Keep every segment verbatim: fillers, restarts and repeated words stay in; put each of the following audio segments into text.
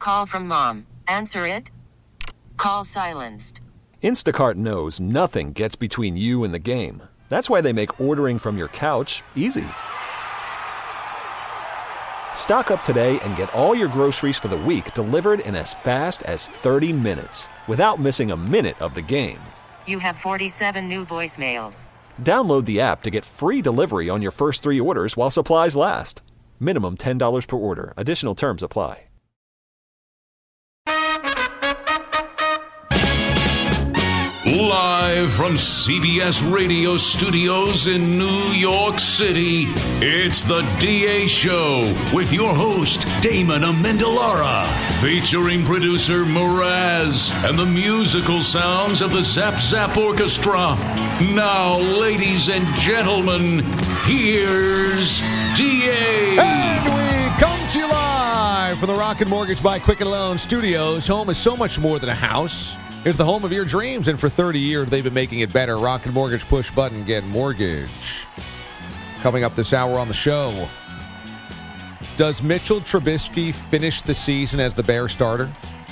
Call from mom. Answer it. Call silenced. Instacart knows nothing gets between you and the game. That's why they make ordering from your couch easy. Stock up today and get all your groceries for the week delivered in as fast as thirty minutes without missing a minute of the game. You have forty-seven new voicemails. Download the app to get free delivery on your first three orders while supplies last. Minimum ten dollars per order. Additional terms apply. Live from C B S Radio Studios in New York City, it's the D A Show with your host, Damon Amendolara, featuring producer Mraz and the musical sounds of the Zap Zap Orchestra. Now, ladies and gentlemen, here's D A. And we come to you live from the Rocket Mortgage by Quicken Loan Studios. Home is so much more than a house. It's the home of your dreams, and for thirty years, they've been making it better. Rocket Mortgage, push button, get mortgage. Coming up this hour on the show, does Mitchell Trubisky finish the season as the Bears starter?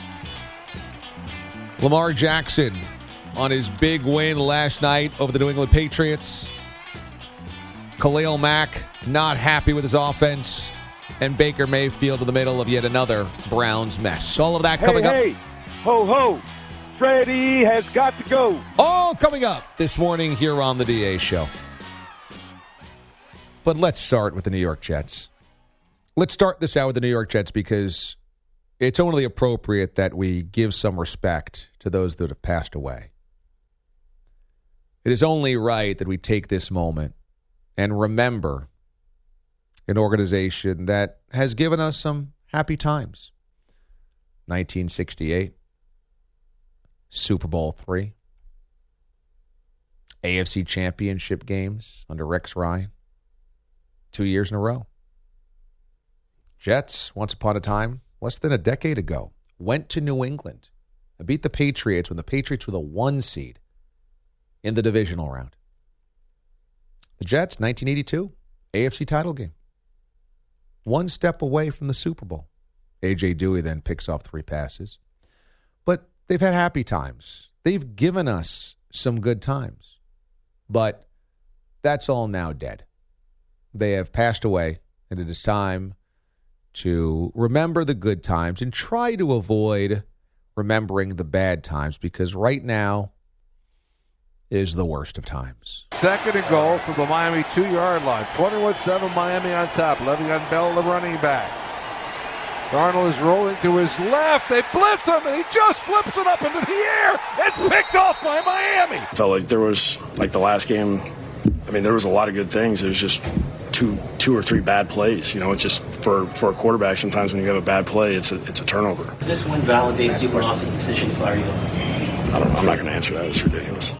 Lamar Jackson on his big win last night over the New England Patriots. Khalil Mack not happy with his offense. And Baker Mayfield in the middle of yet another Browns mess. All of that coming hey, up. Hey, ho, ho. Freddie has got to go. All coming up this morning here on the D A Show. But let's start with the New York Jets. Let's start this out with the New York Jets because it's only appropriate that we give some respect to those that have passed away. It is only right that we take this moment and remember an organization that has given us some happy times. nineteen sixty-eight. Super Bowl three, A F C Championship games under Rex Ryan, two years in a row. Jets, once upon a time, less than a decade ago, went to New England and beat the Patriots when the Patriots were the one seed in the divisional round. The Jets, nineteen eighty-two, A F C title game. One step away from the Super Bowl. A J Dewey then picks off three passes. But they've had happy times. They've given us some good times. But that's all now dead. They have passed away, and it is time to remember the good times and try to avoid remembering the bad times because right now is the worst of times. Second and goal from the Miami two-yard line. twenty-one seven Miami on top. Le'Veon Bell, the running back. Darnold is rolling to his left. They blitz him, and he just flips it up into the air. It's picked off by Miami. Felt like there was, like the last game, I mean, there was a lot of good things. It was just two two or three bad plays. You know, it's just for, for a quarterback, sometimes when you have a bad play, it's a, it's a turnover. Does this win validate Steve Ross's decision to fire you? I don't, I'm not going to answer that. It's ridiculous.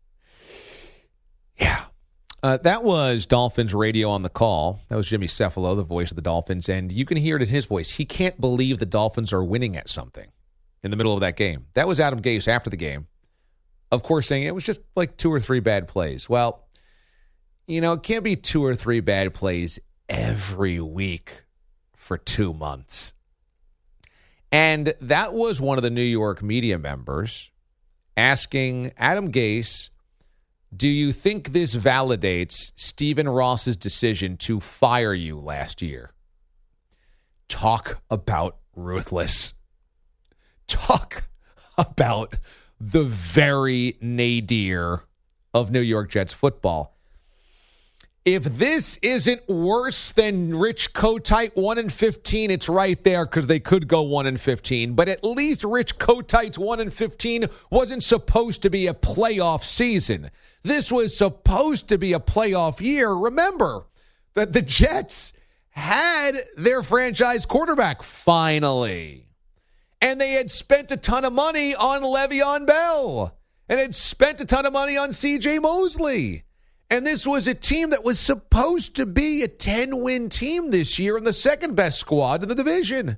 Yeah. Uh, that was Dolphins radio on the call. That was Jimmy Cefalo, the voice of the Dolphins. And you can hear it in his voice. He can't believe the Dolphins are winning at something in the middle of that game. That was Adam Gase after the game. Of course, saying it was just like two or three bad plays. Well, you know, it can't be two or three bad plays every week for two months. And that was one of the New York media members asking Adam Gase, do you think this validates Stephen Ross's decision to fire you last year? Talk about ruthless. Talk about the very nadir of New York Jets football. If this isn't worse than Rich Kotite one and fifteen, it's right there because they could go one and fifteen. But at least Rich Kotite's one and fifteen wasn't supposed to be a playoff season. This was supposed to be a playoff year. Remember that the Jets had their franchise quarterback finally. And they had spent a ton of money on Le'Veon Bell. And had spent a ton of money on C J Mosley. And this was a team that was supposed to be a ten-win team this year and the second best squad in the division.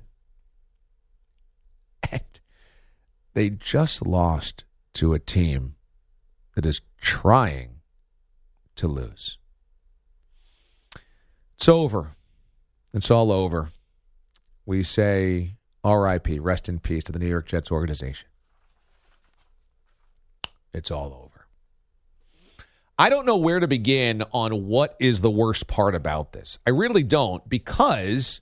And they just lost to a team that is trying to lose. It's over. It's all over. We say R I P, rest in peace to the New York Jets organization. It's all over. I don't know where to begin on what is the worst part about this. I really don't, because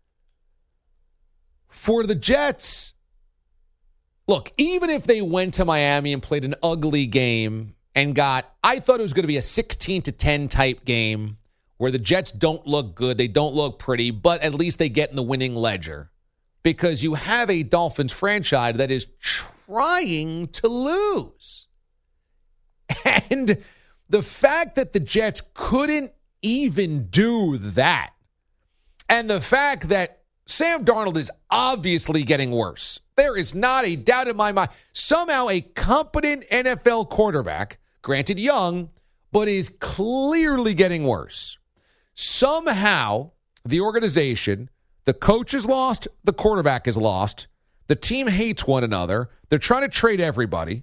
for the Jets, look, even if they went to Miami and played an ugly game and got, I thought it was going to be a sixteen to ten type game where the Jets don't look good, they don't look pretty, but at least they get in the winning ledger. Because you have a Dolphins franchise that is trying to lose. And the fact that the Jets couldn't even do that, and the fact that Sam Darnold is obviously getting worse. There is not a doubt in my mind. Somehow a competent N F L quarterback, granted young, but is clearly getting worse. Somehow the organization, the coach is lost, the quarterback is lost, the team hates one another, they're trying to trade everybody.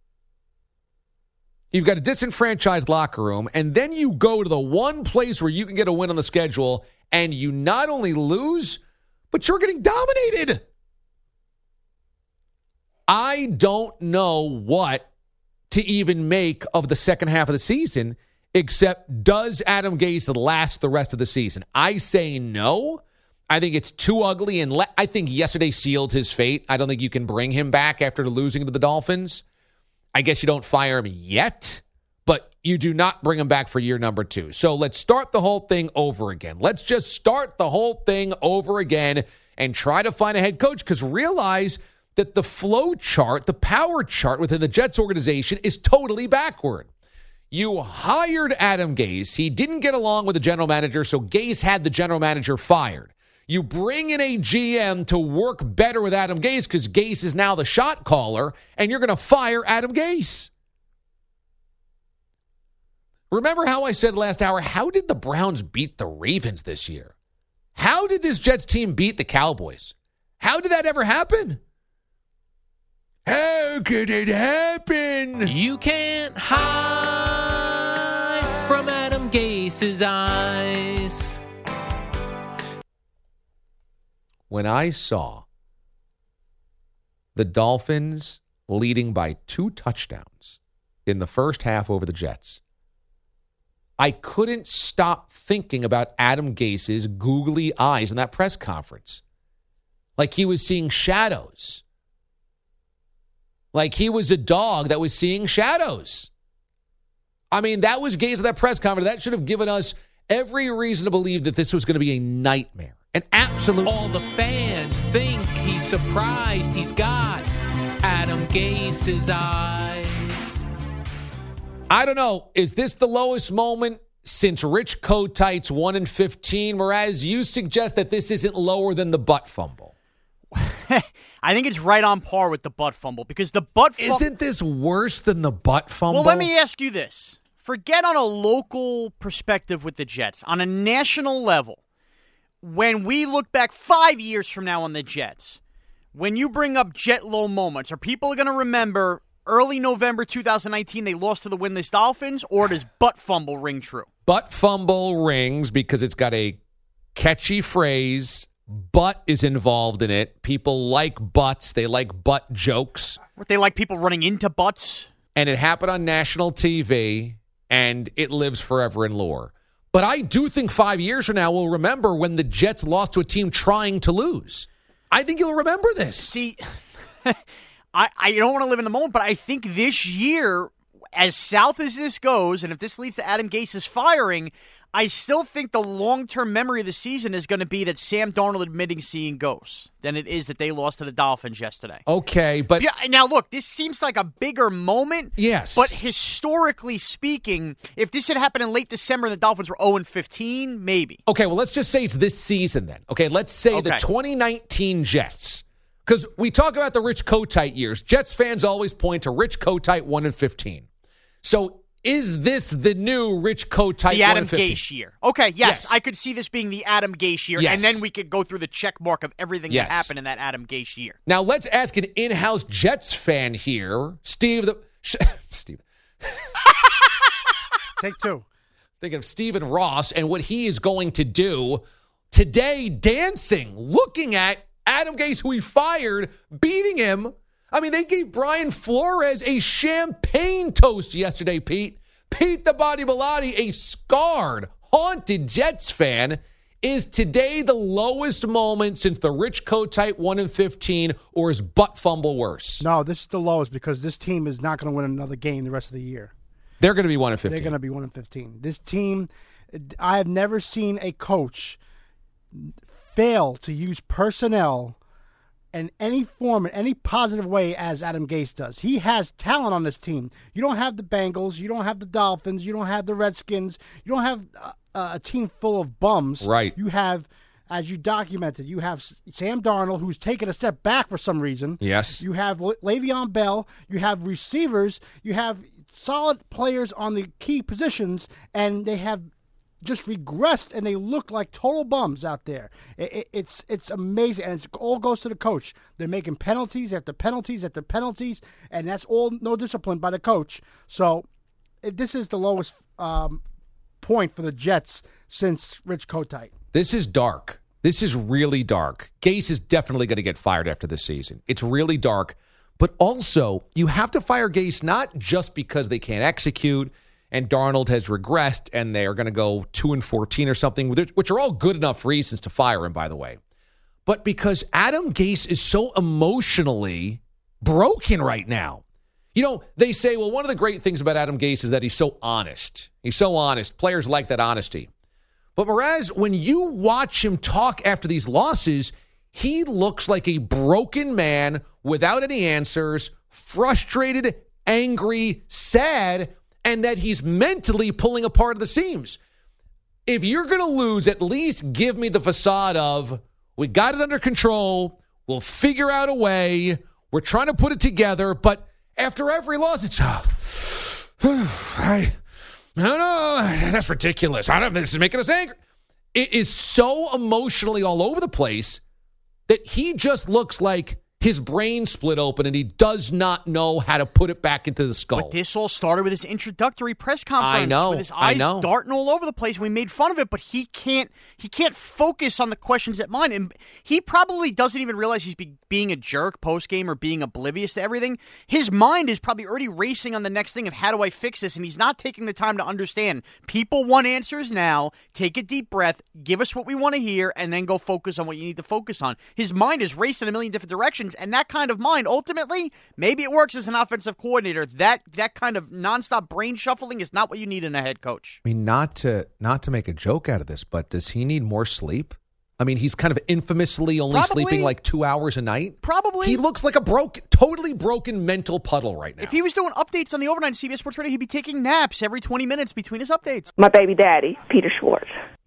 You've got a disenfranchised locker room, and then you go to the one place where you can get a win on the schedule, and you not only lose, but you're getting dominated. I don't know what to even make of the second half of the season, except does Adam Gase last the rest of the season? I say no. I think it's too ugly, and le- I think yesterday sealed his fate. I don't think you can bring him back after losing to the Dolphins. I guess you don't fire him yet, but you do not bring him back for year number two. So let's start the whole thing over again. Let's just start the whole thing over again and try to find a head coach, because realize that the flow chart, the power chart within the Jets organization is totally backward. You hired Adam Gase. He didn't get along with the general manager, so Gase had the general manager fired. You bring in a G M to work better with Adam Gase because Gase is now the shot caller, and you're going to fire Adam Gase. Remember how I said last hour, how did the Browns beat the Ravens this year? How did this Jets team beat the Cowboys? How did that ever happen? How could it happen? You can't hide from Adam Gase's eyes. When I saw the Dolphins leading by two touchdowns in the first half over the Jets, I couldn't stop thinking about Adam Gase's googly eyes in that press conference. Like he was seeing shadows. Like he was a dog that was seeing shadows. I mean, that was Gase at that press conference. That should have given us every reason to believe that this was going to be a nightmare. An absolute... All the fans think he's surprised he's got Adam Gase's eyes. I don't know. Is this the lowest moment since Rich Kotite's one and fifteen? Mraz, you suggest that this isn't lower than the butt fumble. I think it's right on par with the butt fumble, because the butt fumble... Isn't this worse than the butt fumble? Well, let me ask you this. Forget on a local perspective with the Jets. On a national level, when we look back five years from now on the Jets, when you bring up Jet low moments, are people going to remember early November two thousand nineteen they lost to the winless Dolphins, or does butt fumble ring true? Butt fumble rings because it's got a catchy phrase. Butt is involved in it. People like butts. They like butt jokes. They like people running into butts. And it happened on national T V, and it lives forever in lore. But I do think five years from now we'll remember when the Jets lost to a team trying to lose. I think you'll remember this. See, I, I don't want to live in the moment, but I think this year, as south as this goes, and if this leads to Adam Gase's firing, I still think the long-term memory of the season is going to be that Sam Darnold admitting seeing ghosts than it is that they lost to the Dolphins yesterday. Okay, but... Yeah, now, look, this seems like a bigger moment. Yes. But historically speaking, if this had happened in late December and the Dolphins were oh and fifteen, maybe. Okay, well, let's just say it's this season then. Okay, let's say okay. the twenty nineteen Jets. Because we talk about the Rich Kotite years. Jets fans always point to Rich Kotite one and fifteen. So... is this the new Rich Kotite? The Adam Gase year. Okay, yes, yes. I could see this being the Adam Gase year, yes. and then we could go through the check mark of everything yes. that happened in that Adam Gase year. Now, let's ask an in-house Jets fan here, Steve. The sh- Steve. Take two. Think of Stephen Ross and what he is going to do today dancing, looking at Adam Gase, who he fired, beating him. I mean, they gave Brian Flores a champagne toast yesterday, Pete. Pete the Body Bellotti, a scarred, haunted Jets fan, is today the lowest moment since the Rich Kotite one and fifteen, or is butt fumble worse? No, this is the lowest because this team is not going to win another game the rest of the year. They're going to be one and fifteen. They're going to be one and fifteen. This team, I have never seen a coach fail to use personnel in any form, in any positive way as Adam Gase does. He has talent on this team. You don't have the Bengals. You don't have the Dolphins. You don't have the Redskins. You don't have a, a team full of bums. Right. You have, as you documented, you have Sam Darnold, who's taken a step back for some reason. Yes. You have Le- Le'Veon Bell. You have receivers. You have solid players on the key positions, and they have just regressed, and they look like total bums out there. It, it, it's it's amazing, and it all goes to the coach. They're making penalties after penalties after penalties, and that's all no discipline by the coach. So it, this is the lowest um, point for the Jets since Rich Kotite. This is dark. This is really dark. Gase is definitely going to get fired after this season. It's really dark. But also, you have to fire Gase not just because they can't execute and Darnold has regressed and they are going to go two and fourteen or something, which are all good enough reasons to fire him, by the way. But because Adam Gase is so emotionally broken right now. You know, they say, well, one of the great things about Adam Gase is that he's so honest. He's so honest. Players like that honesty. But Mraz, when you watch him talk after these losses, he looks like a broken man without any answers, frustrated, angry, sad, and that he's mentally pulling apart the seams. If you're going to lose, at least give me the facade of, we got it under control, we'll figure out a way, we're trying to put it together, but after every loss, it's, oh, I, I don't know, that's ridiculous. I don't, this is making us angry. It is so emotionally all over the place that he just looks like his brain split open and he does not know how to put it back into the skull. But this all started with his introductory press conference. I know. With his eyes I know. darting all over the place. We made fun of it, but he can't he can't focus on the questions at mind. And he probably doesn't even realize he's be, being a jerk post-game or being oblivious to everything. His mind is probably already racing on the next thing of how do I fix this, and he's not taking the time to understand. People want answers now. Take a deep breath, give us what we want to hear, and then go focus on what you need to focus on. His mind is racing a million different directions, and that kind of mind, ultimately, maybe it works as an offensive coordinator. That that kind of nonstop brain shuffling is not what you need in a head coach. I mean, not to not to make a joke out of this, but does he need more sleep? I mean, he's kind of infamously only Probably. sleeping like two hours a night. Probably. He looks like a broke, totally broken mental puddle right now. If he was doing updates on the overnight on C B S Sports Radio, he'd be taking naps every twenty minutes between his updates. My baby daddy, Peter Schwartz.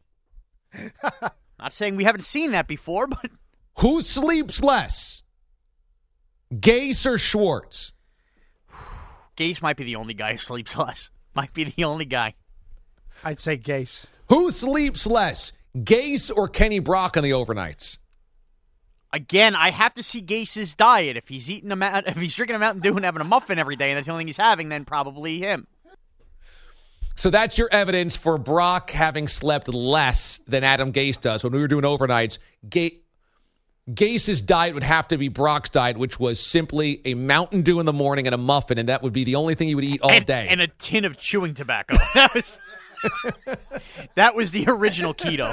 Not saying we haven't seen that before, but... Who sleeps less? Gase or Schwartz? Gase might be the only guy who sleeps less. Might be the only guy. I'd say Gase. Who sleeps less? Gase or Kenny Brock on the overnights? Again, I have to see Gase's diet. If he's eating a ma- if he's drinking a Mountain Dew and having a muffin every day, and that's the only thing he's having, then probably him. So that's your evidence for Brock having slept less than Adam Gase does. When we were doing overnights, Gase... Gase's diet would have to be Brock's diet, which was simply a Mountain Dew in the morning and a muffin, and that would be the only thing he would eat all and, day. And a tin of chewing tobacco. That was that was the original keto.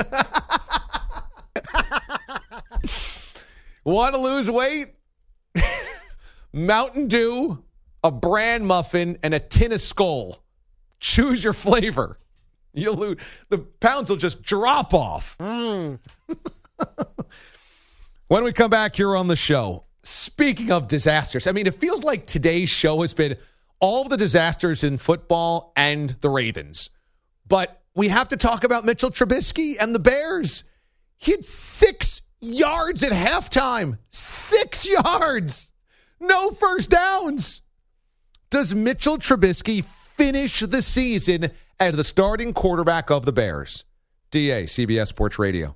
Want to lose weight? Mountain Dew, a bran muffin, and a tin of Skol. Choose your flavor. You'll lose. The pounds will just drop off. Mm. When we come back here on the show, speaking of disasters, I mean, it feels like today's show has been all of the disasters in football and the Ravens. But we have to talk about Mitchell Trubisky and the Bears. He had six yards at halftime. Six yards. No first downs. Does Mitchell Trubisky finish the season as the starting quarterback of the Bears? D A, C B S Sports Radio.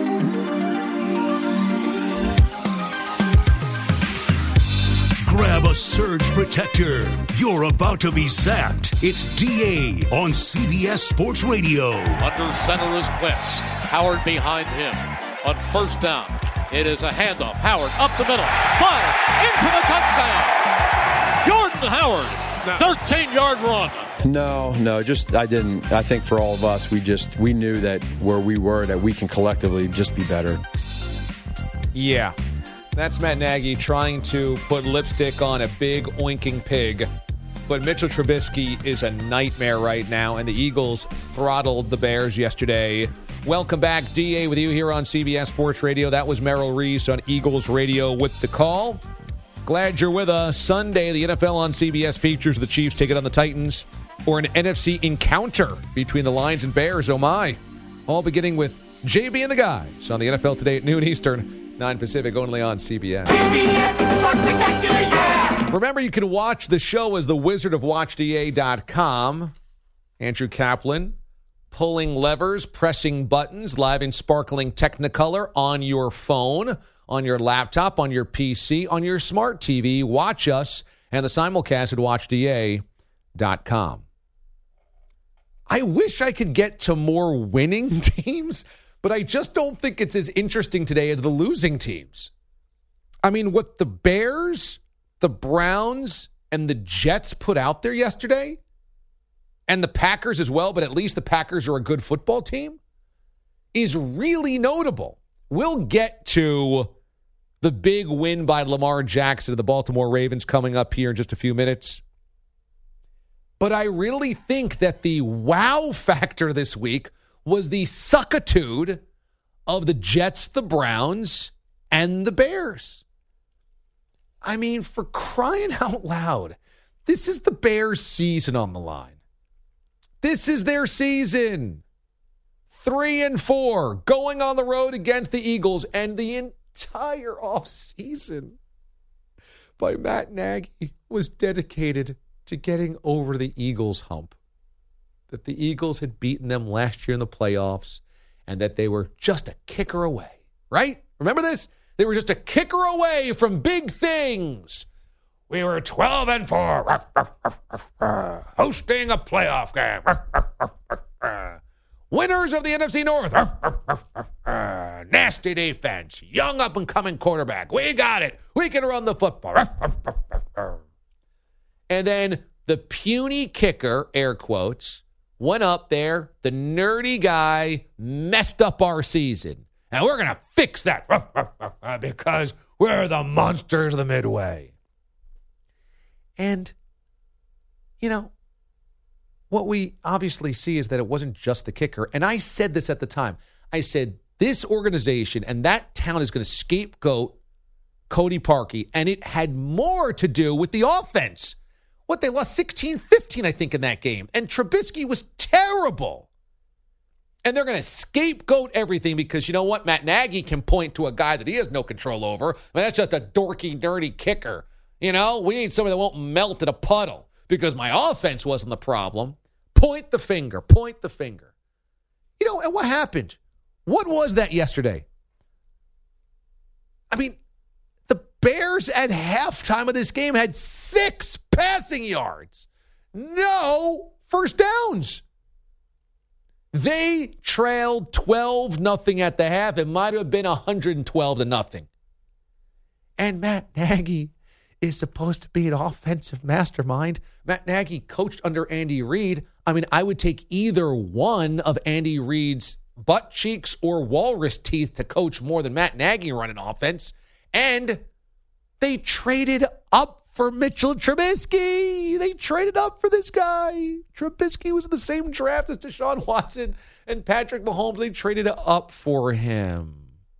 Grab a surge protector. You're about to be zapped. It's D A on C B S Sports Radio. Under center is Wentz. Howard behind him. On first down, It is a handoff. Howard up the middle. Five. Into the touchdown. Jordan Howard. thirteen-yard run. No, no, just I didn't. I think for all of us, we just we knew that where we were, that we can collectively just be better. Yeah. That's Matt Nagy trying to put lipstick on a big oinking pig. But Mitchell Trubisky is a nightmare right now, and the Eagles throttled the Bears yesterday. Welcome back, D A with you here on C B S Sports Radio. That was Merrill Reese on Eagles Radio with the call. Glad you're with us. Sunday, the N F L on C B S features the Chiefs take it on the Titans, or an N F C encounter between the Lions and Bears. Oh, my. All beginning with J B and the guys on the N F L Today at noon Eastern, nine Pacific, only on C B S. C B S Spectacular, yeah! Remember, you can watch the show as the wizard of watch D A dot com. Andrew Kaplan pulling levers, pressing buttons, live in sparkling Technicolor on your phone, on your laptop, on your P C, on your smart T V. Watch us and the simulcast at watch D A dot com. I wish I could get to more winning teams, but I just don't think it's as interesting today as the losing teams. I mean, what the Bears, the Browns, and the Jets put out there yesterday, and the Packers as well, but at least the Packers are a good football team, is really notable. We'll get to the big win by Lamar Jackson of the Baltimore Ravens coming up here in just a few minutes. But I really think that the wow factor this week was the suckitude of the Jets, the Browns, and the Bears. I mean, for crying out loud, this is the Bears' season on the line. This is their season. Three and four, going on the road against the Eagles, and the entire offseason by Matt Nagy was dedicated to getting over the Eagles hump. That the Eagles had beaten them last year in the playoffs, and that they were just a kicker away, right? Remember this? They were just a kicker away from big things. We were twelve and four, hosting a playoff game. Winners of the N F C North. Nasty defense. Young up-and-coming quarterback. We got it. We can run the football. And then the puny kicker, air quotes, went up there. The nerdy guy messed up our season. And we're going to fix that because we're the monsters of the Midway. And, you know, what we obviously see is that it wasn't just the kicker. And I said this at the time. I said, this organization and that town is going to scapegoat Cody Parkey. And it had more to do with the offense. What, they lost sixteen fifteen, I think, in that game. And Trubisky was terrible. And they're going to scapegoat everything because, you know what? Matt Nagy can point to a guy that he has no control over. I mean, that's just a dorky, nerdy kicker. You know, we need somebody that won't melt in a puddle because my offense wasn't the problem. Point the finger. Point the finger. You know, and what happened? What was that yesterday? I mean, the Bears at halftime of this game had six passing yards. No first downs. They trailed twelve nothing at the half. It might have been one hundred twelve to nothing. And Matt Nagy is supposed to be an offensive mastermind. Matt Nagy coached under Andy Reid. I mean, I would take either one of Andy Reid's butt cheeks or walrus teeth to coach more than Matt Nagy running offense. And they traded up for Mitchell Trubisky. They traded up for this guy. Trubisky was in the same draft as Deshaun Watson and Patrick Mahomes. They traded up for him.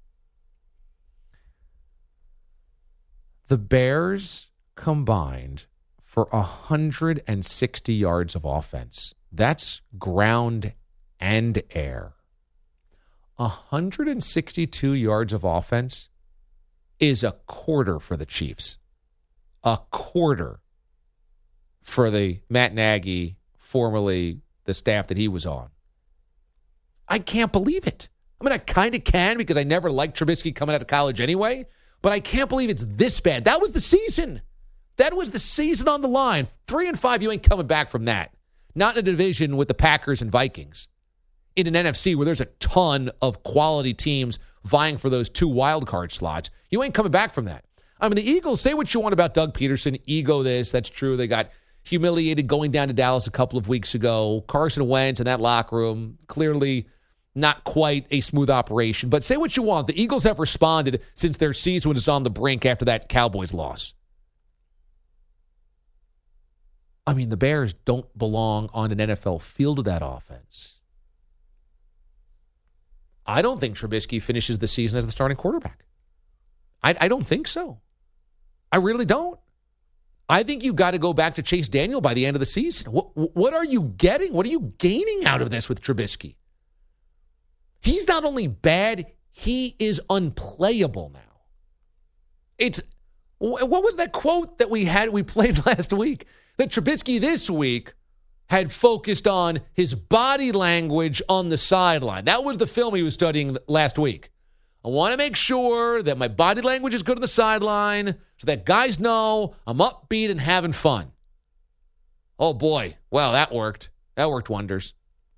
The Bears combined for one hundred sixty yards of offense. That's ground and air. one hundred sixty-two yards of offense is a quarter for the Chiefs. A quarter for the Matt Nagy, formerly the staff that he was on. I can't believe it. I mean, I kind of can because I never liked Trubisky coming out of college anyway, but I can't believe it's this bad. That was the season. That was the season on the line. Three and five, you ain't coming back from that. Not in a division with the Packers and Vikings. In an N F C where there's a ton of quality teams vying for those two wild card slots. You ain't coming back from that. I mean, the Eagles, say what you want about Doug Peterson, ego this, that's true. They got humiliated going down to Dallas a couple of weeks ago. Carson Wentz in that locker room, clearly not quite a smooth operation. But say what you want. The Eagles have responded since their season was on the brink after that Cowboys loss. I mean, the Bears don't belong on an N F L field with that offense. I don't think Trubisky finishes the season as the starting quarterback. I, I don't think so. I really don't. I think you got to go back to Chase Daniel by the end of the season. What, what are you getting? What are you gaining out of this with Trubisky? He's not only bad, he is unplayable now. It's what was that quote that we had we played last week? That Trubisky this week had focused on his body language on the sideline. That was the film he was studying last week. I want to make sure that my body language is good on the sideline so that guys know I'm upbeat and having fun. Oh, boy. Well, that worked. That worked wonders.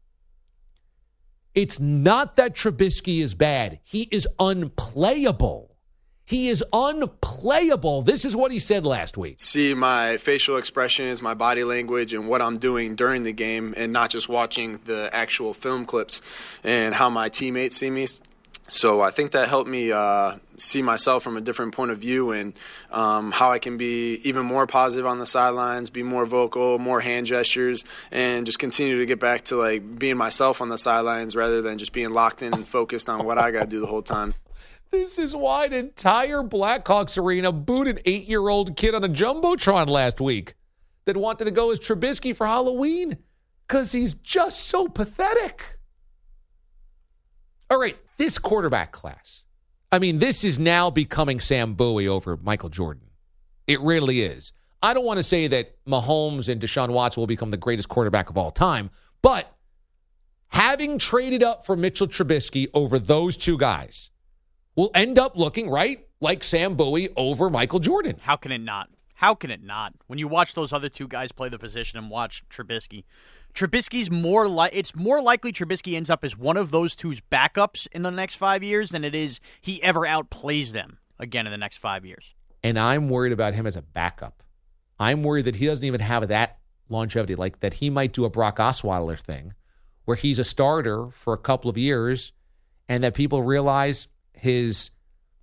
It's not that Trubisky is bad. He is unplayable. He is unplayable. This is what he said last week. See my facial expressions, my body language, and what I'm doing during the game, and not just watching the actual film clips and how my teammates see me. So I think that helped me uh, see myself from a different point of view, and um, how I can be even more positive on the sidelines, be more vocal, more hand gestures, and just continue to get back to like being myself on the sidelines rather than just being locked in and focused on what I got to do the whole time. This is why an entire Blackhawks arena booed an eight-year-old kid on a Jumbotron last week that wanted to go as Trubisky for Halloween because he's just so pathetic. All right, this quarterback class. I mean, this is now becoming Sam Bowie over Michael Jordan. It really is. I don't want to say that Mahomes and Deshaun Watson will become the greatest quarterback of all time, but having traded up for Mitchell Trubisky over those two guys will end up looking, right, like Sam Bowie over Michael Jordan. How can it not? How can it not? When you watch those other two guys play the position and watch Trubisky, Trubisky's more like it's more likely Trubisky ends up as one of those two's backups in the next five years than it is he ever outplays them again in the next five years. And I'm worried about him as a backup. I'm worried that he doesn't even have that longevity, like that he might do a Brock Osweiler thing where he's a starter for a couple of years and that people realize his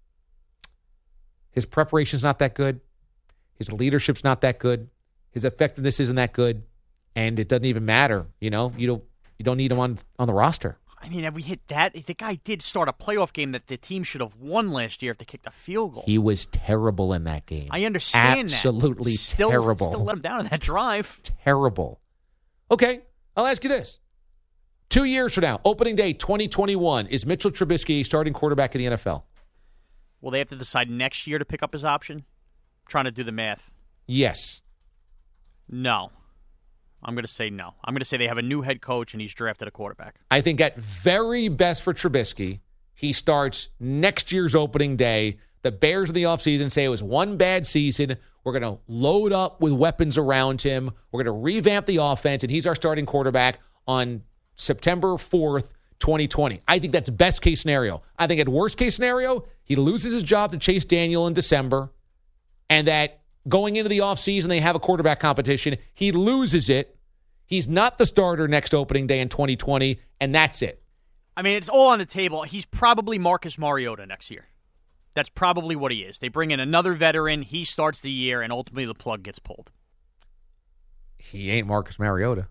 his preparation's not that good, his leadership's not that good, his effectiveness isn't that good. And it doesn't even matter, you know. You don't you don't need him on, on the roster. I mean, have we hit that? The guy did start a playoff game that the team should have won last year if they kicked a field goal. He was terrible in that game. I understand Absolutely that. Still, terrible. Still let him down in that drive. Terrible. Okay, I'll ask you this. Two years from now, opening day twenty twenty-one, is Mitchell Trubisky a starting quarterback in the N F L? Will they have to decide next year to pick up his option? I'm trying to do the math. Yes. No. I'm going to say no. I'm going to say they have a new head coach and he's drafted a quarterback. I think at very best for Trubisky, he starts next year's opening day. The Bears in the offseason say it was one bad season. We're going to load up with weapons around him. We're going to revamp the offense, and he's our starting quarterback on September fourth, twenty twenty. I think that's best case scenario. I think at worst case scenario, he loses his job to Chase Daniel in December, and that going into the offseason, they have a quarterback competition. He loses it. He's not the starter next opening day in twenty twenty, and that's it. I mean, it's all on the table. He's probably Marcus Mariota next year. That's probably what he is. They bring in another veteran, he starts the year, and ultimately the plug gets pulled. He ain't Marcus Mariota.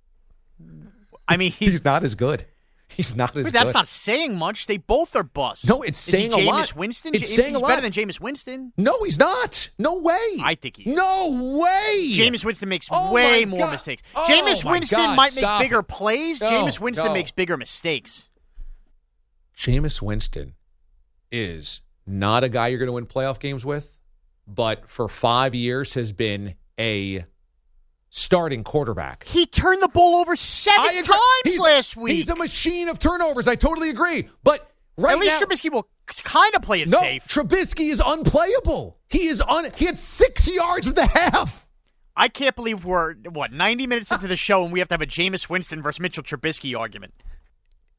I mean, he, he's not as good. He's not as but good. That's not saying much. They both are busts. No, it's is saying he a lot. Jameis Winston? It's he's saying a he's lot. better than Jameis Winston. No, he's not. No way. I think he is. No way. Jameis Winston makes oh way more God. mistakes. Oh Jameis my Winston God, might make stop bigger it. plays. No, Jameis Winston no. makes bigger mistakes. Jameis Winston is not a guy you're going to win playoff games with, but for five years has been a starting quarterback. He turned the ball over seven times he's, last week. He's a machine of turnovers. I totally agree. But right At least now, Trubisky will kind of play it no, safe. Trubisky is unplayable. He is un. He had six yards at the half. I can't believe we're, what, ninety minutes into the show and we have to have a Jameis Winston versus Mitchell Trubisky argument.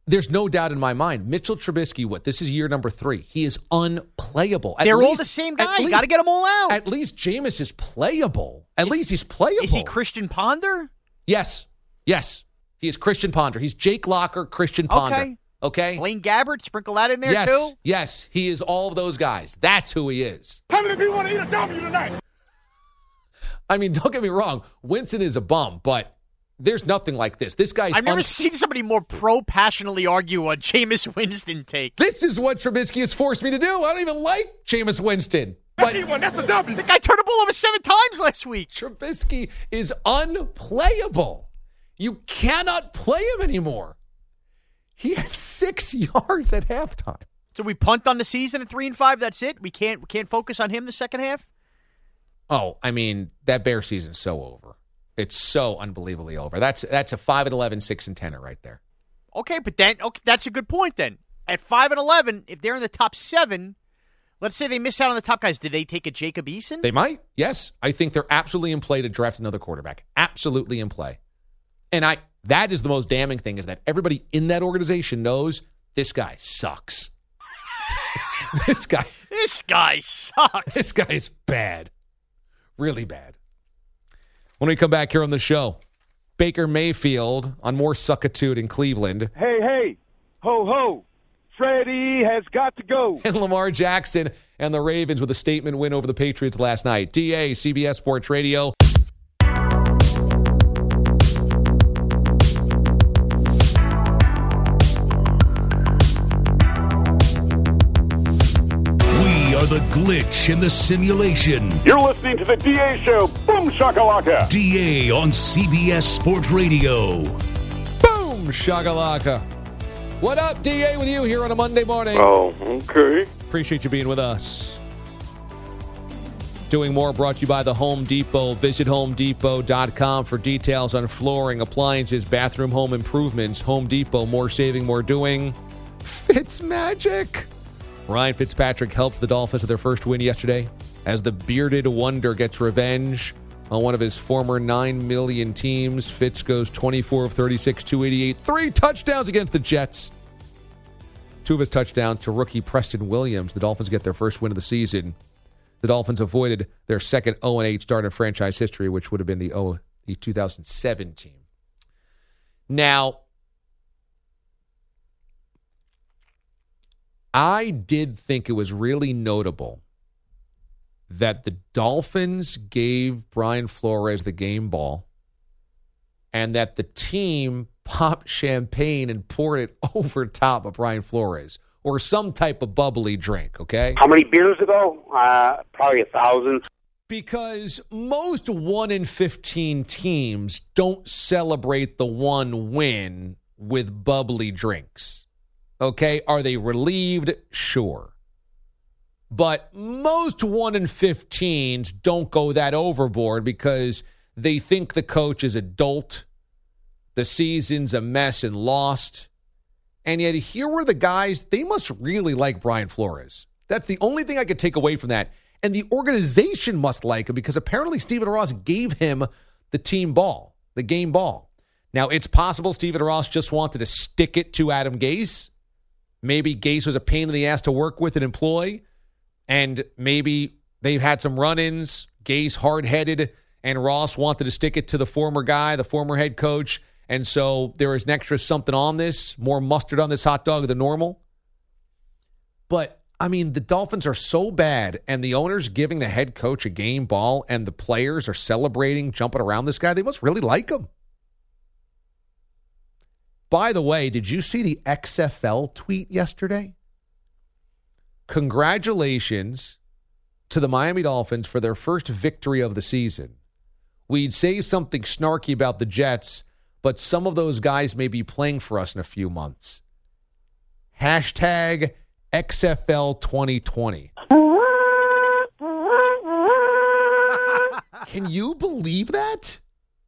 There's no doubt in my mind. Mitchell Trubisky, what? This is year number three. He is unplayable. At They're least, all the same guy. You least, got to get them all out. At least Jameis is playable. At is, least he's playable. Is he Christian Ponder? Yes. Yes. He is Christian Ponder. He's Jake Locker, Christian Ponder. Okay. Okay? Blaine Gabbert, sprinkle that in there yes. too? Yes. He is all of those guys. That's who he is. How many people want to eat a W tonight? I mean, don't get me wrong. Winston is a bum, but there's nothing like this. This guy's I've never un- seen somebody more pro-passionately argue a Jameis Winston take. This is what Trubisky has forced me to do. I don't even like Jameis Winston. But That's one. That's a W. The guy turned the ball over seven times last week. Trubisky is unplayable. You cannot play him anymore. He had six yards at halftime. So we punt on the season at three and five. That's it. We can't we can't focus on him the second half. Oh, I mean, that Bear season's so over. It's so unbelievably over. That's that's a five and eleven, six and ten right there. Okay, but then okay, that's a good point. Then at five and eleven, if they're in the top seven, let's say they miss out on the top guys. Did they take a Jacob Eason? They might. Yes, I think they're absolutely in play to draft another quarterback. Absolutely in play. And I that is the most damning thing is that everybody in that organization knows this guy sucks. this guy. This guy sucks. This guy is bad. Really bad. When we come back here on the show, Baker Mayfield on more suckitude in Cleveland. Hey, hey, ho, ho. Freddie has got to go. And Lamar Jackson and the Ravens with a statement win over the Patriots last night. D A, C B S Sports Radio. The glitch in the simulation. You're listening to the D A Show. Boom shakalaka. D A on C B S Sports Radio. Boom shakalaka. What up, D A, with you here on a Monday morning? Oh, okay. Appreciate you being with us. Doing more brought to you by the Home Depot. Visit home depot dot com for details on flooring, appliances, bathroom, home improvements. Home Depot, more saving, more doing. Fitz magic. Ryan Fitzpatrick helps the Dolphins with their first win yesterday as the bearded wonder gets revenge on one of his former nine million teams. Fitz goes twenty-four of thirty-six, two eighty-eight, three touchdowns against the Jets. Two of his touchdowns to rookie Preston Williams. The Dolphins get their first win of the season. The Dolphins avoided their second oh and eight start in franchise history, which would have been the, oh, the two thousand seven team. Now, I did think it was really notable that the Dolphins gave Brian Flores the game ball and that the team popped champagne and poured it over top of Brian Flores or some type of bubbly drink, okay? How many beers ago? Uh, probably a thousand. Because most one in fifteen teams don't celebrate the one win with bubbly drinks. Okay, are they relieved? Sure. But most one in fifteens don't go that overboard because they think the coach is a dolt, the season's a mess and lost. And yet here were the guys, they must really like Brian Flores. That's the only thing I could take away from that. And the organization must like him because apparently Stephen Ross gave him the team ball, the game ball. Now, it's possible Stephen Ross just wanted to stick it to Adam Gase. Maybe Gase was a pain in the ass to work with and employ, and maybe they've had some run-ins. Gase hard-headed, and Ross wanted to stick it to the former guy, the former head coach, and so there is an extra something on this, more mustard on this hot dog than normal. But, I mean, the Dolphins are so bad, and the owner's giving the head coach a game ball, and the players are celebrating, jumping around this guy. They must really like him. By the way, did you see the X F L tweet yesterday? Congratulations to the Miami Dolphins for their first victory of the season. We'd say something snarky about the Jets, but some of those guys may be playing for us in a few months. Hashtag X F L twenty twenty. Can you believe that?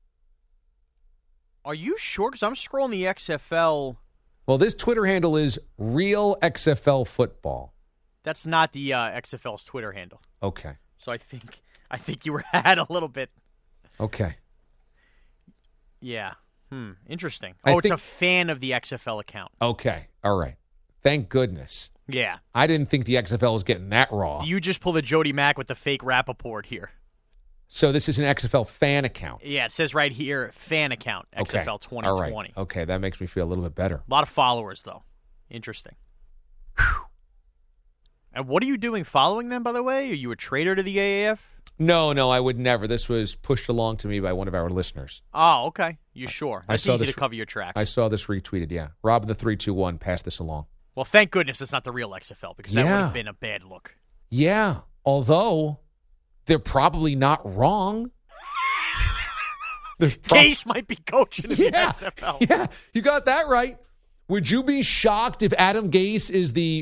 Are you sure? Because I'm scrolling the X F L. Well, this Twitter handle is Real X F L Football. That's not the uh, X F L's Twitter handle. Okay. So I think I think you were had a little bit. Okay. Yeah. Hmm, interesting. I Oh, it's think- a fan of the X F L account. Okay, all right. Thank goodness. Yeah. I didn't think the X F L was getting that raw. You just pulled a Jody Mack with the fake Rappaport here. So this is an X F L fan account. Yeah, it says right here, fan account, X F L Okay. twenty All twenty. right. Okay, that makes me feel a little bit better. A lot of followers, though. Interesting. Whew. And what are you doing following them, by the way? Are you a traitor to the A A F? No, no, I would never. This was pushed along to me by one of our listeners. Oh, okay. You sure? I That's saw easy this- to cover your tracks. I saw this retweeted, yeah. Robin the three two one passed this along. Well, thank goodness it's not the real X F L, because that would Yeah. have been a bad look. Yeah, although they're probably not wrong. There's prob- Case might be coaching in the Yeah, X F L. yeah, you got that right. Would you be shocked if Adam Gase is the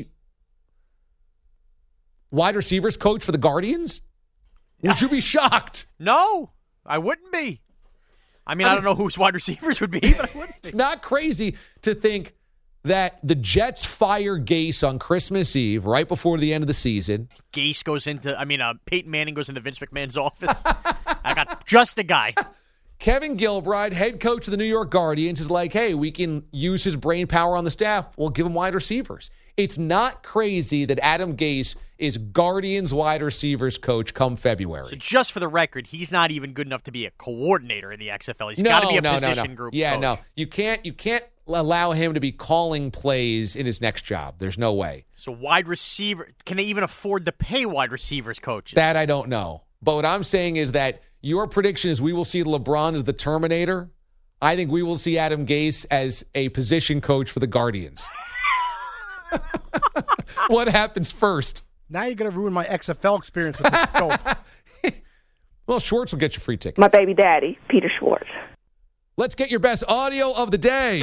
wide receivers coach for the Guardians? Would you be shocked? No, I wouldn't be. I mean, I I, mean- don't know whose wide receivers would be, but I wouldn't be. It's not crazy to think that the Jets fire Gase on Christmas Eve right before the end of the season. Gase goes into, I mean, uh, Peyton Manning goes into Vince McMahon's office. I got just the guy. Kevin Gilbride, head coach of the New York Guardians, is like, hey, we can use his brain power on the staff. We'll give him wide receivers. It's not crazy that Adam Gase is Guardians wide receivers coach come February. So just for the record, he's not even good enough to be a coordinator in the X F L. He's no, got to be a no, position no, no. group Yeah, coach. no. You can't you can't allow him to be calling plays in his next job. There's no way. So wide receiver, can they even afford to pay wide receivers coaches? That I don't know. But what I'm saying is that your prediction is we will see LeBron as the Terminator. I think we will see Adam Gase as a position coach for the Guardians. What happens first? Now you're going to ruin my X F L experience with this scope. Well, Schwartz will get you free tickets. My baby daddy, Peter Schwartz. Let's get your best audio of the day.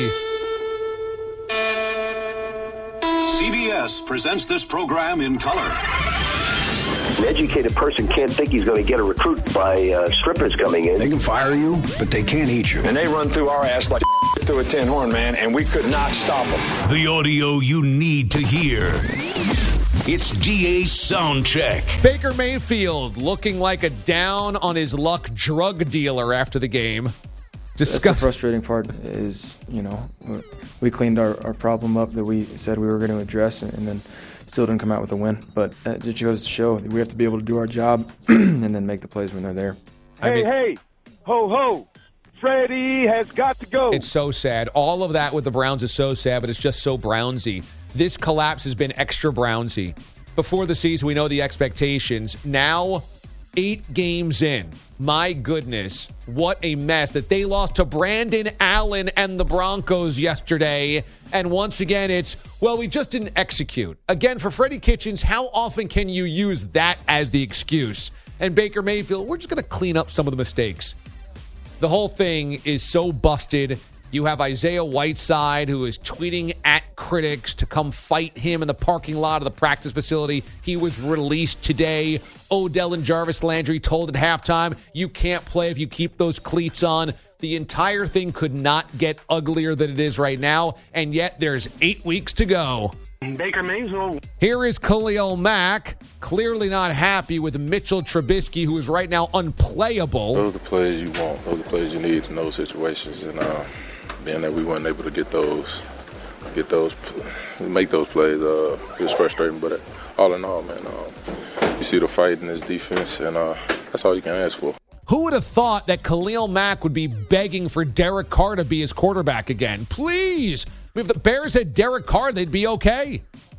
C B S presents this program in color. An educated person can't think he's going to get a recruit by uh, strippers coming in. They can fire you, but they can't eat you. And they run through our ass like through a tin horn, man, and we could not stop them. The audio you need to hear. It's D A Sound Check. Baker Mayfield looking like a down on his luck drug dealer after the game. Discuss- That's the frustrating part is, you know, we cleaned our, our problem up that we said we were going to address, and then still didn't come out with a win. But it just goes to show we have to be able to do our job and then make the plays when they're there. Hey, I mean, hey, ho, ho. Freddie has got to go. It's so sad. All of that with the Browns is so sad, but it's just so Brownsy. This collapse has been extra Brownsy. Before the season, we know the expectations. Now, eight games in. My goodness, what a mess that they lost to Brandon Allen and the Broncos yesterday. And once again, it's, well, we just didn't execute. Again, for Freddie Kitchens, how often can you use that as the excuse? And Baker Mayfield, we're just going to clean up some of the mistakes. The whole thing is so busted. You have Isaiah Whiteside, who is tweeting at critics to come fight him in the parking lot of the practice facility. He was released today. Odell and Jarvis Landry told at halftime, you can't play if you keep those cleats on. The entire thing could not get uglier than it is right now, and yet there's eight weeks to go. Baker Mayfield. Here is Khalil Mack, clearly not happy with Mitchell Trubisky, who is right now unplayable. Those are the plays you want. Those are the plays you need in those situations, and uh, being that we weren't able to get those, get those, make those plays, uh, it was frustrating. But all in all, man, um, you see the fight in this defense, and uh, that's all you can ask for. Who would have thought that Khalil Mack would be begging for Derek Carr to be his quarterback again? Please. If the Bears had Derek Carr, they'd be okay.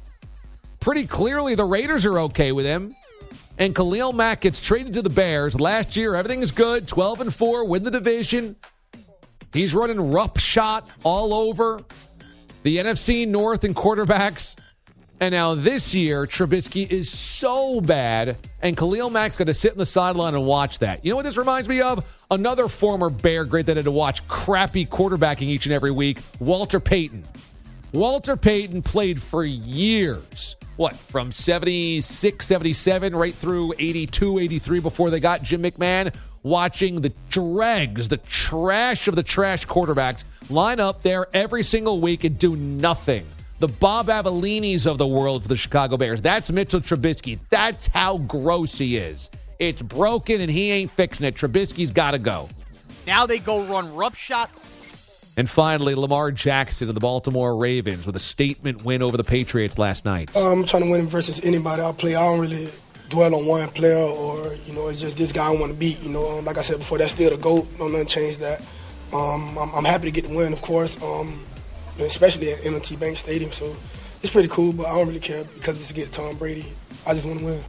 Pretty clearly, the Raiders are okay with him. And Khalil Mack gets traded to the Bears. Last year, everything is good. twelve and four, win the division. He's running roughshod all over the N F C North in quarterbacks. And now this year, Trubisky is so bad, and Khalil Mack's going to sit in the sideline and watch that. You know what this reminds me of? Another former Bear great that had to watch crappy quarterbacking each and every week, Walter Payton. Walter Payton played for years. What, from seventy-six, seventy-seven, right through eighty-two, eighty-three before they got Jim McMahon, watching the dregs, the trash of the trash quarterbacks line up there every single week and do nothing. The Bob Avalinis of the world for the Chicago Bears. That's Mitchell Trubisky. That's how gross he is. It's broken, and he ain't fixing it. Trubisky's got to go. Now they go run roughshod And finally, Lamar Jackson of the Baltimore Ravens with a statement win over the Patriots last night. Uh, I'm trying to win versus anybody I play. I don't really dwell on one player or, you know, it's just this guy I want to beat. You know, um, like I said before, that's still the GOAT. Don't nothing change that. Um, I'm, I'm happy to get the win, of course, um, especially at M and T Bank Stadium. So it's pretty cool, but I don't really care because it's to get Tom Brady. I just want to win.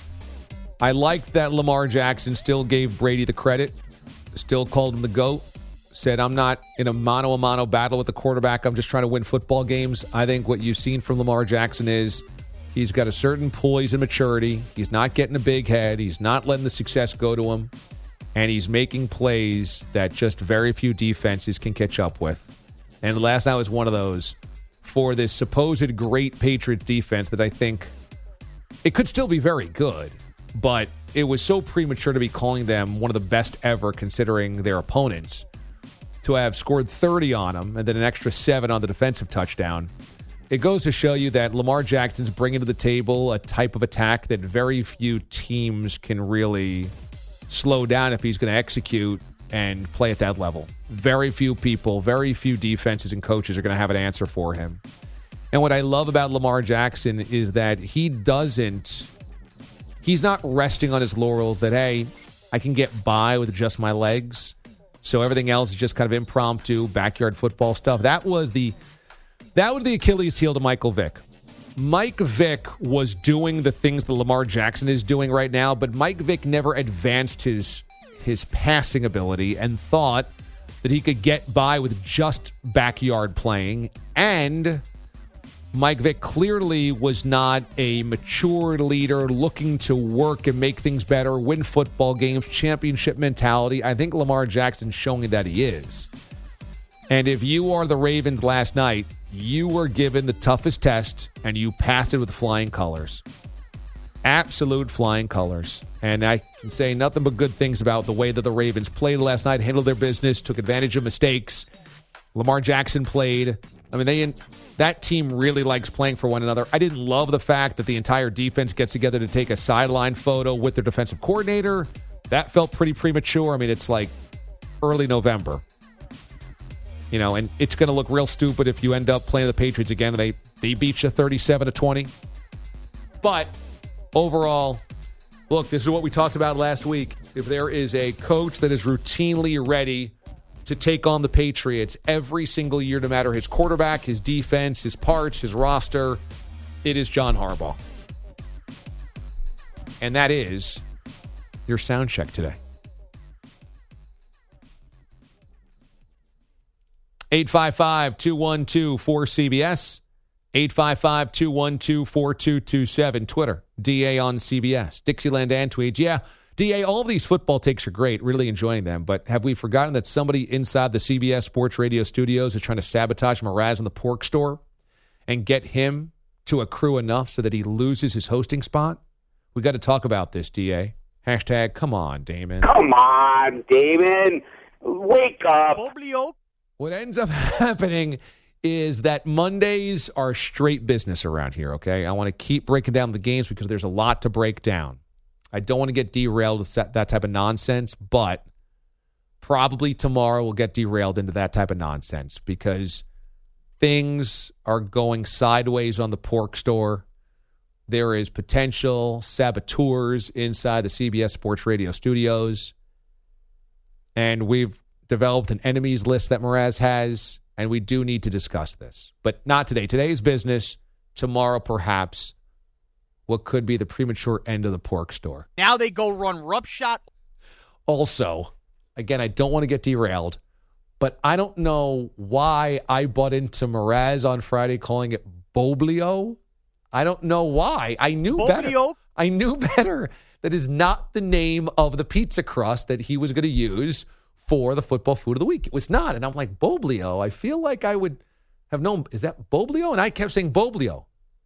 I like that Lamar Jackson still gave Brady the credit, still called him the GOAT, said, I'm not in a mano-a-mano battle with the quarterback. I'm just trying to win football games. I think what you've seen from Lamar Jackson is he's got a certain poise and maturity. He's not getting a big head. He's not letting the success go to him. And he's making plays that just very few defenses can catch up with. And last night was one of those for this supposed great Patriots defense that I think it could still be very good. But it was so premature to be calling them one of the best ever considering their opponents. To have scored thirty on them and then an extra seven on the defensive touchdown. It goes to show you that Lamar Jackson's bringing to the table a type of attack that very few teams can really slow down if he's going to execute and play at that level. Very few people, very few defenses and coaches are going to have an answer for him. And what I love about Lamar Jackson is that he doesn't, he's not resting on his laurels that, hey, I can get by with just my legs. So everything else is just kind of impromptu, backyard football stuff. That was the that was the Achilles heel to Michael Vick. Mike Vick was doing the things that Lamar Jackson is doing right now, but Mike Vick never advanced his his passing ability and thought that he could get by with just backyard playing. And Mike Vick clearly was not a mature leader looking to work and make things better, win football games, championship mentality. I think Lamar Jackson's showing that he is. And if you are the Ravens last night, you were given the toughest test and you passed it with flying colors. Absolute flying colors. And I can say nothing but good things about the way that the Ravens played last night, handled their business, took advantage of mistakes. Lamar Jackson played. I mean, they that team really likes playing for one another. I didn't love the fact that the entire defense gets together to take a sideline photo with their defensive coordinator. That felt pretty premature. I mean, it's like early November. You know, and it's going to look real stupid if you end up playing the Patriots again and they, they beat you thirty-seven to twenty. But overall, look, this is what we talked about last week. If there is a coach that is routinely ready to take on the Patriots every single year, no matter his quarterback, his defense, his parts, his roster, it is John Harbaugh. And that is your sound check today. eight five five, two one two, four C B S, eight five five, two one two, four two two seven. Twitter, D A on C B S. Dixieland and tweets. Yeah, D A, all of these football takes are great, really enjoying them, but have we forgotten that somebody inside the C B S Sports Radio studios is trying to sabotage Mraz in the pork store and get him to accrue enough so that he loses his hosting spot? We got to talk about this, D A. Hashtag, come on, Damon. Come on, Damon. Wake up. What ends up happening is that Mondays are straight business around here, okay? I want to keep breaking down the games because there's a lot to break down. I don't want to get derailed with that type of nonsense, but probably tomorrow we'll get derailed into that type of nonsense because things are going sideways on the pork store. There is potential saboteurs inside the C B S Sports Radio studios, and we've developed an enemies list that Mraz has, and we do need to discuss this. But not today. Today's business. Tomorrow, perhaps, what could be the premature end of the pork store. Now they go run roughshod. Also, again, I don't want to get derailed, but I don't know why I bought into Mraz on Friday calling it Boblio. I don't know why. I knew Boblio? better. I knew better. That is not the name of the pizza crust that he was going to use for the football food of the week. It was not. And I'm like, Boblio, I feel like I would have known. Is that Boblio? And I kept saying Boblio.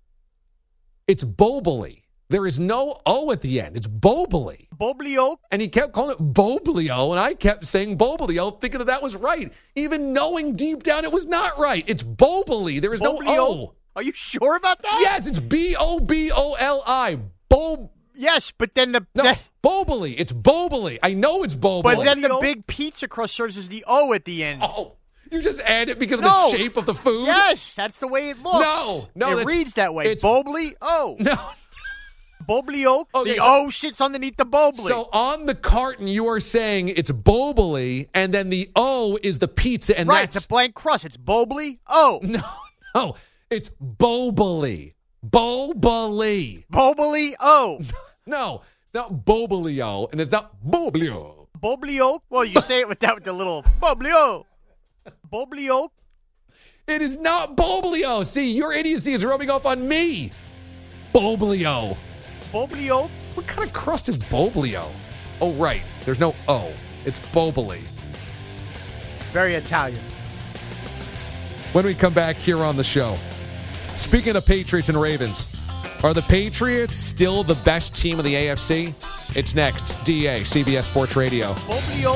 It's Boboli. There is no O at the end. It's Boboli. Boblio. And he kept calling it Boblio, and I kept saying Boblio, thinking that that was right, even knowing deep down it was not right. It's Boboli. There is Boblio? no O. Are you sure about that? Yes, it's B O B O L I. Bob. Yes, but then the... No, the, Boboli. It's Boboli. I know it's Boboli. But then the big pizza crust serves as the O at the end. Oh, You just add it because no. of the shape of the food? Yes, that's the way it looks. No, no. It reads that way. Bobley O. No. Bobley-o. Okay, the so, O sits underneath the Bobley. So on the carton, you are saying it's Bobley, and then the O is the pizza, and right, that's... it's a blank crust. It's Bobley-o. No, no. It's Bobley. Bobley. Bobley-o. No, it's not Bobley-o, and it's not Bobley-o. Bobley-o? Well, you say it with that with the little Bobley-o. Bobley-o? It is not Bobley-o. See, your idiocy is rubbing off on me. Bobley-o. Bobley-o? What kind of crust is Bobley-o? Oh, right. There's no O. It's Bobley. Very Italian. When we come back here on the show, speaking of Patriots and Ravens, are the Patriots still the best team of the A F C? It's next. D A, C B S Sports Radio. Bobley-o?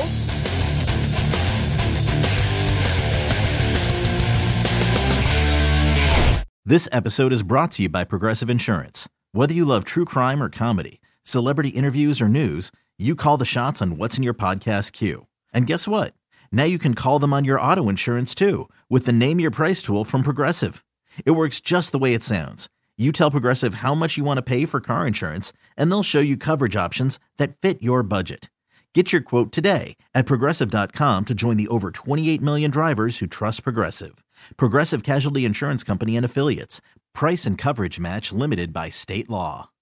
This episode is brought to you by Progressive Insurance. Whether you love true crime or comedy, celebrity interviews or news, you call the shots on what's in your podcast queue. And guess what? Now you can call them on your auto insurance too with the Name Your Price tool from Progressive. It works just the way it sounds. You tell Progressive how much you want to pay for car insurance, and they'll show you coverage options that fit your budget. Get your quote today at Progressive dot com to join the over twenty-eight million drivers who trust Progressive. Progressive Casualty Insurance Company and Affiliates. Price and coverage match limited by state law.